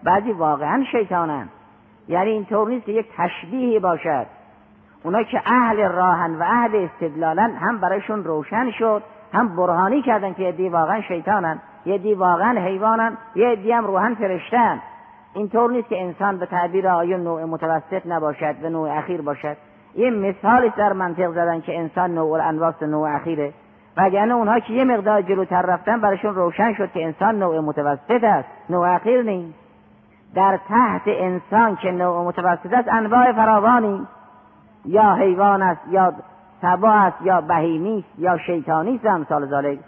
بعضی واقعا شیطانن. یعنی اینطور نیست که یک تشبیهی باشد. اونا که اهل راهن و اهل استدلالن، هم برایشون روشن شد، هم برهانی کردن که یه دی واقعا شیطانن، یه دی واقعا حیوانن، یه دی هم روحن فرشتن. اینطور نیست که انسان به تعبیر آیون نوع متوسط نباشد و نوع اخیر باشد. یه مثالی در منطق زدن که انسان نوع الانواس نوع اخیره، وگرنه اونها که یه مقدار جلوتر رفتن برایشون روشن شد که انسان نوع متوسط است، نوع اخیر نیست. در تحت انسان که نوع متوسط است انواع فراوانی، یا حیوان است، یا سبا است، یا بهیمی است، یا شیطانی است، امثال ذالک.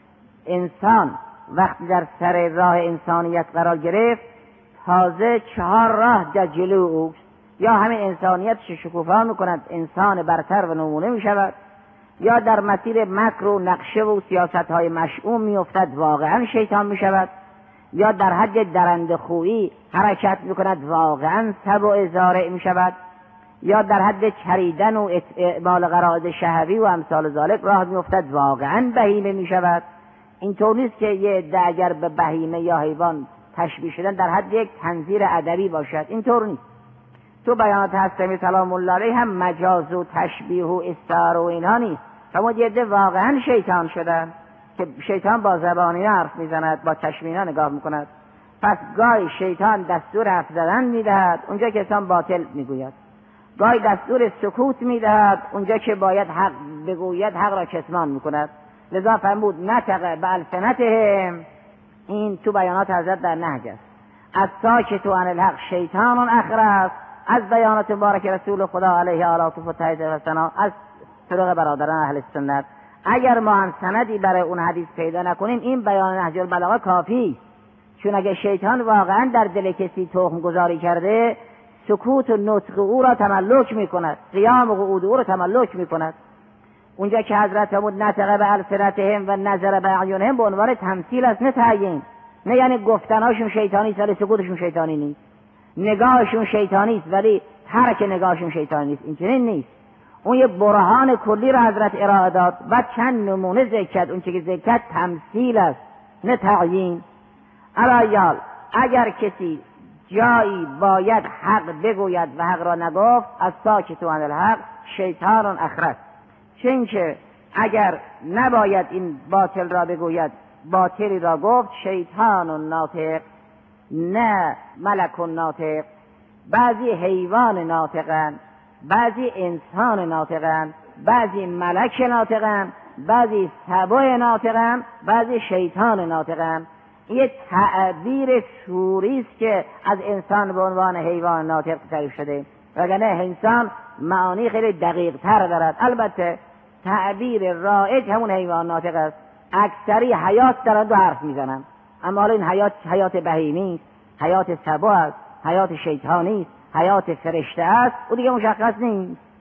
انسان وقتی در سر راه انسانیت قرار گرفت، تازه 4 راه در جلو اوست. یا همین انسانیت شکوفا میکند، انسان برتر و نمونه میشود، یا در مسیر مکر و نقشه و سیاستهای مشؤوم میافتد، واقعا شیطان میشود، یا در حد درنده خویی حرکت میکند، واقعا سبع زارع میشود، یا در حد چریدن و اعمال غرائز شهوی و امثال ذالک راه میافتد، واقعا بهیمه میشود. اینطور نیست که یه عده اگر به بهیمه یا حیوان تشبیه شدن در حد یک تنظیر ادبی باشد، اینطور نیست. تو بیانات هستمی سلام الله علیه هم مجاز و تشبیه و استعاره و اینها نیست. اما یه عده واقعا شیطان شدن که شیطان با زبانی حرف میزند، با چشمینا نگاه میکند. پس گاهی شیطان دستور حرف زدن میدهد اونجا که انسان باطل میگوید، گاهی دستور سکوت میدهد اونجا که باید حق بگوید، حق را کتمان میکند. لذا فرمود نطق بألسنتهم، این تو بیانات حضرت در نهج است. از ساکت عن الحق شیطان اخرس، از بیانات مبارک رسول خدا علیه آلات و فتحیت و ثنا، از طرق برادران اهل سنت. اگر ما هم سندی برای اون حدیث پیدا نکنیم، این بیان نهج البلاغه کافی. چون اگه شیطان واقعا در دل کسی تخم گذاری کرده، سکوت و نطق او را تملک میکند، قیام و قعود او را تملک میکند. اونجا که حضرت فرمود نطق بألسنتهم و نظر بأعینهم، به عنوان تمثیل است، نه تعیین. نه یعنی گفتناشون شیطانی است ولی سکوتشون شیطانی نیست، نگاهشون شیطانی است ولی ترک نگاهشون شیطانی نیست، این چنین نیست. اون یه برهان کلی را حضرت ارائه داد و چند نمونه ذکر کرد. اون چه که ذکر کرد تمثیل است نه تعیین. علایال اگر کسی جایی باید حق بگوید و حق را نگفت، از ساکت عن الحق شیطان اخرس. چون که اگر نباید این باطل را بگوید، باطلی را گفت، شیطان ناطق نه ملک ناطق. بعضی حیوان ناطقن، بعضی انسان ناطقن، بعضی ملک ناطقن، بعضی سبع ناطقن، بعضی شیطان ناطقن. یه تعبیر سوری است که از انسان به عنوان حیوان ناطق تعریف شده، وگرنه انسان معانی خیلی دقیق تر دارد. البته تعبیر رایج همون حیوان ناطق است. اکثری حیات دارند و حرف میزنند، اما این حیات بهیمی است، حیات سبع است، حیات شیطانی است، حیات فرشته است، او دیگه مشخص نیست.